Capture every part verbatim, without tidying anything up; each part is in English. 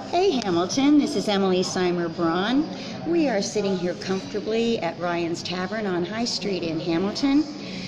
Hey Hamilton, this is Emily Seimer Braun. We are sitting here comfortably at Ryan's Tavern on High Street in Hamilton,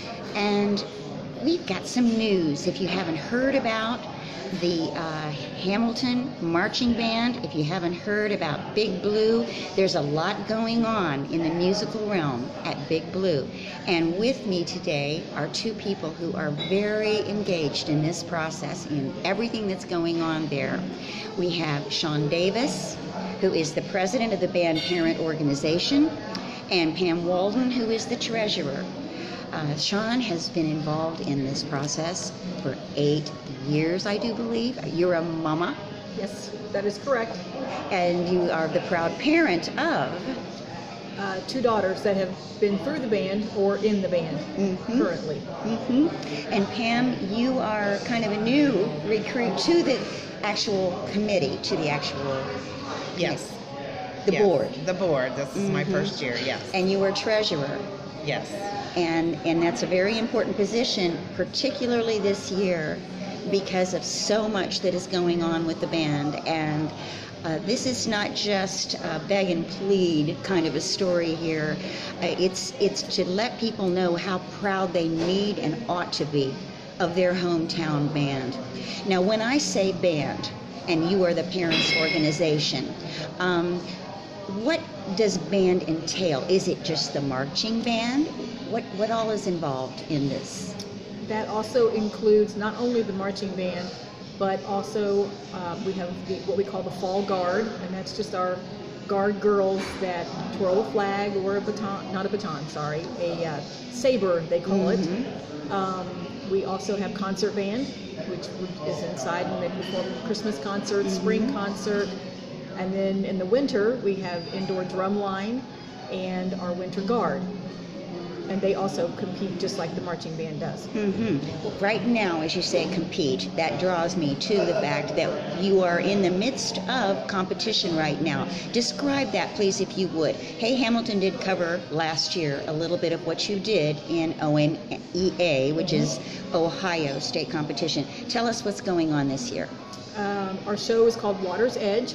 and we've got some news. If you haven't heard about the uh, Hamilton Marching Band, if you haven't heard about Big Blue, there's a lot going on in the musical realm at Big Blue. And with me today are two people who are very engaged in this process, in everything that's going on there. We have Sean Davis, who is the president of the band parent organization, and Pam Walden, who is the treasurer. Uh, Sean has been involved in this process for eight years, I do believe. You're a mama. Yes, that is correct. And you are the proud parent of uh, two daughters that have been through the band or in the band mm-hmm. currently. Mm-hmm. And Pam, you are kind of a new recruit to the actual committee, to the actual yes, the yes. board. The board. This is mm-hmm. my first year. Yes. And you were treasurer. Yes. And and that's a very important position, particularly this year, because of so much that is going on with the band. And uh, this is not just a beg and plead kind of a story here. Uh, it's it's to let people know how proud they need and ought to be of their hometown band. Now, when I say band, and you are the parents' organization, um, what does band entail? Is it just the marching band? What what all is involved in this? That also includes not only the marching band, but also uh, we have the, what we call the fall guard, and that's just our guard girls that twirl a flag or a baton, not a baton, sorry, a uh, saber they call mm-hmm. it. Um, we also have concert band, which is inside and they perform Christmas concert, mm-hmm. spring concert. And then in the winter, we have indoor drum line and our winter guard. And they also compete just like the marching band does. Mm-hmm. Well, right now, as you say, compete, that draws me to the fact that you are in the midst of competition right now. Describe that, please, if you would. Hey, Hamilton did cover last year a little bit of what you did in O N E A, which mm-hmm. is Ohio State Competition. Tell us what's going on this year. Um, our show is called Water's Edge,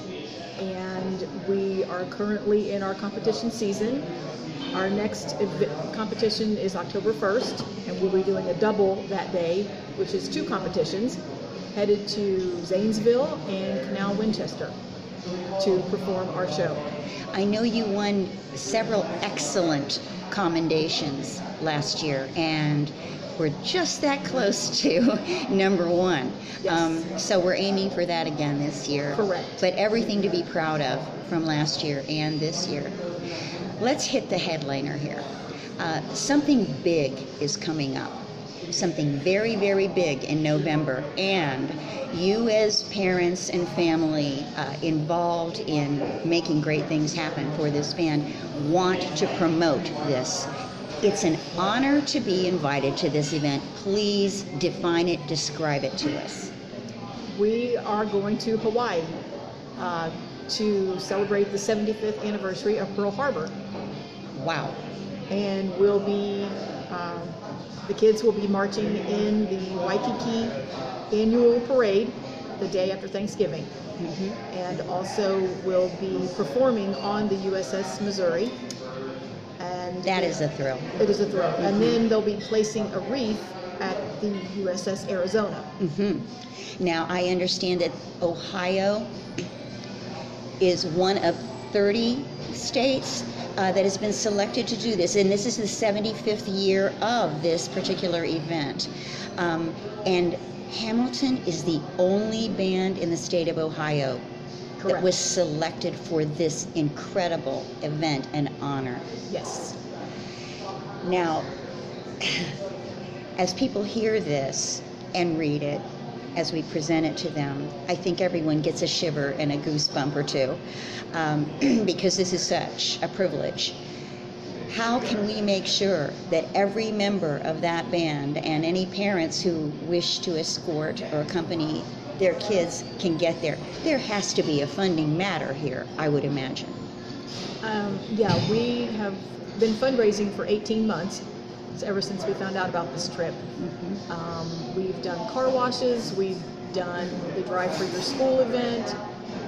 and we are currently in our competition season. Our next ev- competition is October first, and we'll be doing a double that day, which is two competitions, headed to Zanesville and Canal Winchester to perform our show. I know you won several excellent commendations last year, and we're just that close to number one. Yes. Um, so we're aiming for that again this year. Correct. But everything to be proud of from last year and this year. Let's hit the headliner here. Uh, something big is coming up. Something very, very big in November. And you as parents and family uh, involved in making great things happen for this band want to promote this. It's an honor to be invited to this event. Please define it, describe it to us. We are going to Hawaii uh, to celebrate the seventy-fifth anniversary of Pearl Harbor. Wow. And we'll be, um, the kids will be marching in the Waikiki annual parade the day after Thanksgiving. Mm-hmm. And also will be performing on the U S S Missouri. And that is a thrill. It is a thrill. Mm-hmm. And then they'll be placing a wreath at the U S S Arizona. Mm-hmm. Now, I understand that Ohio is one of thirty states uh, that has been selected to do this, and this is the seventy-fifth year of this particular event. Um, and Hamilton is the only band in the state of Ohio Correct. That was selected for this incredible event and honor. Yes. Now, as people hear this and read it, as we present it to them, I think everyone gets a shiver and a goosebump or two, um, because this is such a privilege. How can we make sure that every member of that band and any parents who wish to escort or accompany their kids can get there? There has to be a funding matter here, I would imagine. Um, yeah, we have been fundraising for eighteen months. Ever since we found out about this trip. Mm-hmm. Um, we've done car washes, we've done the Drive for Your School event,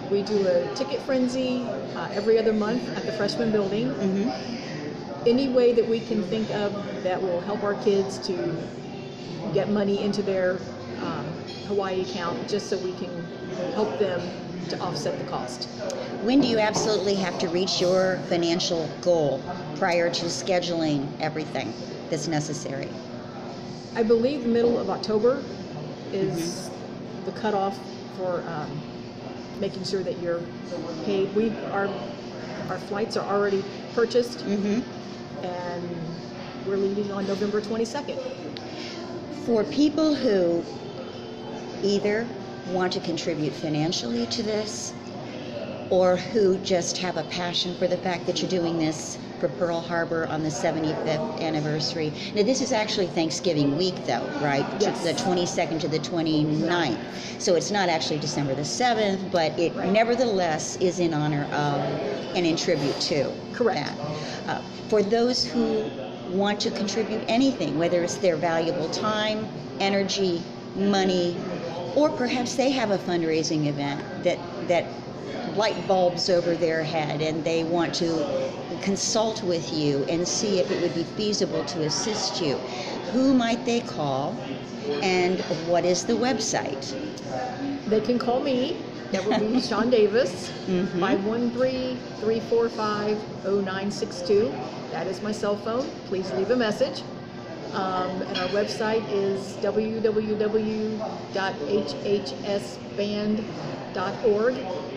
We do a ticket frenzy uh, every other month at the freshman building. Mm-hmm. Any way that we can think of that will help our kids to get money into their um, Hawaii account, just so we can help them to offset the cost. When do you absolutely have to reach your financial goal prior to scheduling everything that's necessary? I believe the middle of October is the cutoff for um, making sure that you're paid. We our our flights are already purchased, Mm-hmm. and we're leaving on November twenty-second. For people who either want to contribute financially to this, or who just have a passion for the fact that you're doing this for Pearl Harbor on the seventy-fifth anniversary. Now, this is actually Thanksgiving week, though, right? Yes. The twenty-second to the twenty-ninth. So it's not actually December the seventh, but it Right. nevertheless is in honor of and in tribute to Correct. that. Uh, for those who want to contribute anything, whether it's their valuable time, energy, money, or perhaps they have a fundraising event that that light bulbs over their head and they want to consult with you and see if it would be feasible to assist you, who might they call and what is the website? They can call me. That would be Sean Davis, Mhm. five one three, three four five, zero nine six two. That is my cell phone. Please leave a message. Um, and our website is w w w dot h h s band dot org.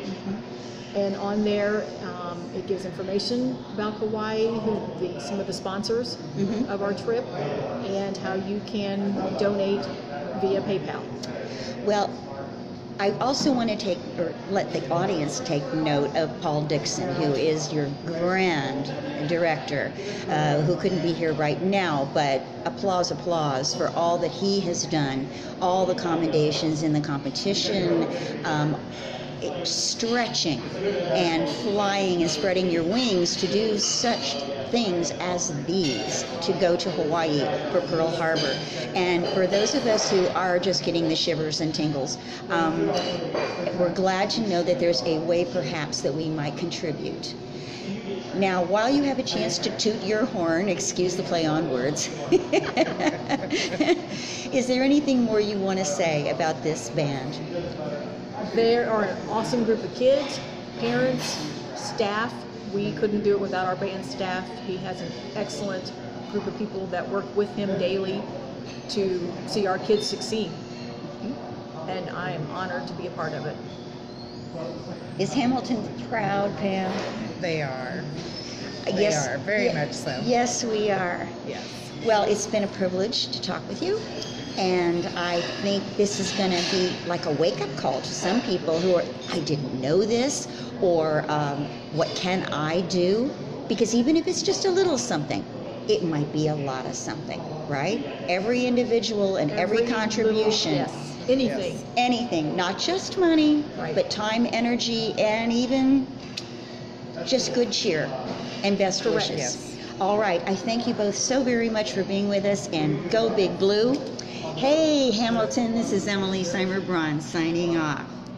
And on there, um, it gives information about Hawaii, who the, some of the sponsors Mhm. of our trip, and how you can donate via PayPal. Well, I also want to take, or let the audience take note of Paul Dixon, who is your grand director, uh, who couldn't be here right now, but applause, applause for all that he has done, all the commendations in the competition, um, stretching and flying and spreading your wings to do such things as these, to go to Hawaii for Pearl Harbor. And for those of us who are just getting the shivers and tingles, um, we're glad to know that there's a way perhaps that we might contribute. Now, while you have a chance to toot your horn, excuse the play on words, is there anything more you want to say about this band? They are an awesome group of kids, parents, staff. We couldn't do it without our band staff. He has an excellent group of people that work with him daily to see our kids succeed. And I am honored to be a part of it. Is Hamilton proud, Pam? They are. They yes, are, very ye- much so. Yes, we are. Yes. Well, it's been a privilege to talk with you, and I think this is going to be like a wake-up call to some people who are, I didn't know this, or um, what can I do? Because even if it's just a little something, it might be a lot of something, right? Every individual and every, little- contribution, yes, anything. Yes. anything, not just money, Right. but time, energy, and even just good cheer and best Correct. wishes. Yes. All right, I thank you both so very much for being with us, and go Big Blue. Hey, Hamilton, this is Emily Seimer Braun signing off.